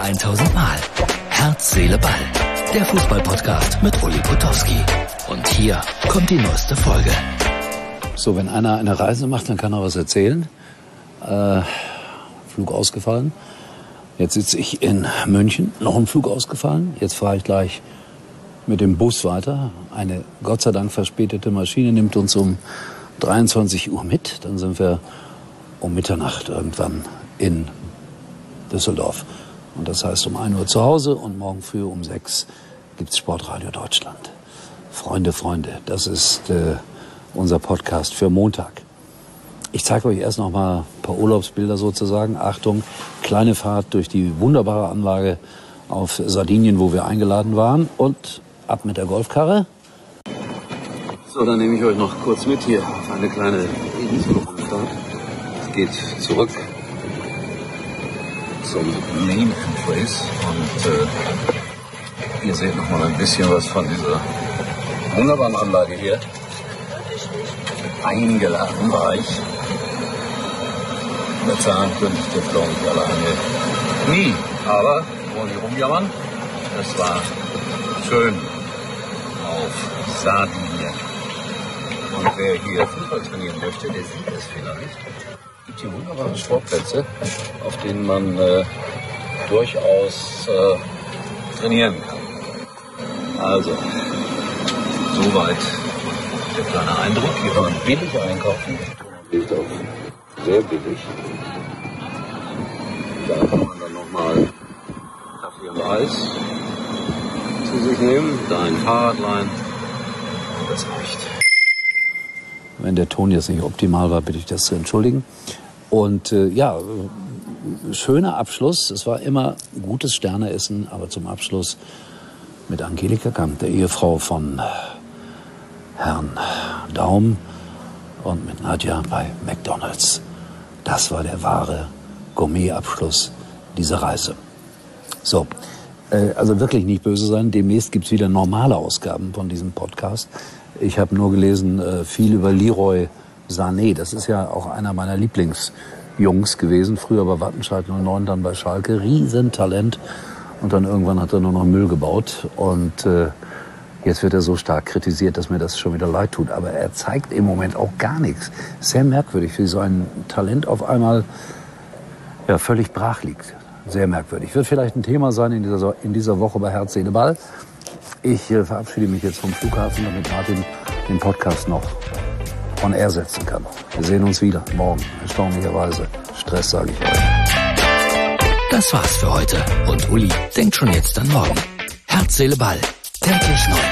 1000 Mal. Herz, Seele, Ball. Der Fußball-Podcast mit Uli Potowski. Und hier kommt die neueste Folge. So, wenn einer eine Reise macht, dann kann er was erzählen. Flug ausgefallen. Jetzt sitze ich in München. Noch ein Flug ausgefallen. Jetzt fahre ich gleich mit dem Bus weiter. Eine Gott sei Dank verspätete Maschine nimmt uns um 23 Uhr mit. Dann sind wir um Mitternacht irgendwann in Düsseldorf. Und das heißt um 1 Uhr zu Hause und morgen früh um 6 gibt's Sportradio Deutschland. Freunde, das ist unser Podcast für Montag. Ich zeige euch erst noch mal ein paar Urlaubsbilder sozusagen. Achtung, kleine Fahrt durch die wunderbare Anlage auf Sardinien, wo wir eingeladen waren. Und ab mit der Golfkarre. So, dann nehme ich euch noch kurz mit hier auf eine kleine Inselrundfahrt. Es geht zurück zum Main Entrance und ihr seht noch mal ein bisschen was von dieser wunderbaren Anlage hier. Eingeladen war ich. Bezahlen könnte ich jetzt glaube ich alleine nie, aber wollen die rumjammern? Das war schön auf Sardinien. Und wer hier Fußball trainieren möchte, der sieht es vielleicht. Es gibt hier wunderbare Sportplätze, auf denen man durchaus trainieren kann. Also, soweit der kleine Eindruck. Hier kann man billig einkaufen. Liegt auch sehr billig. Da kann man dann nochmal Kaffee und Eis zu sich nehmen, da ein Fahrrad leihen. Und das reicht. Wenn der Ton jetzt nicht optimal war, bitte ich das zu entschuldigen. Und schöner Abschluss. Es war immer gutes Sterneessen, aber zum Abschluss mit Angelika Kamp, der Ehefrau von Herrn Daum, und mit Nadja bei McDonald's. Das war der wahre Gourmet-Abschluss dieser Reise. So, also wirklich nicht böse sein. Demnächst gibt's wieder normale Ausgaben von diesem Podcast. Ich habe nur gelesen, viel über Leroy Sané. Das ist ja auch einer meiner Lieblingsjungs gewesen. Früher bei Wattenscheid 09, dann bei Schalke. Riesentalent. Und dann irgendwann hat er nur noch Müll gebaut. Und jetzt wird er so stark kritisiert, dass mir das schon wieder leid tut. Aber er zeigt im Moment auch gar nichts. Sehr merkwürdig, wie so ein Talent auf einmal völlig brach liegt. Sehr merkwürdig. Wird vielleicht ein Thema sein in dieser Woche bei Herz, Seele, Ball. Ich verabschiede mich jetzt vom Flughafen, damit Martin den Podcast noch on air setzen kann. Wir sehen uns wieder morgen. Erstaunlicherweise. Stress, sage ich euch. Das war's für heute. Und Uli denkt schon jetzt an morgen. Herz, Seele, Ball. Täglich neu.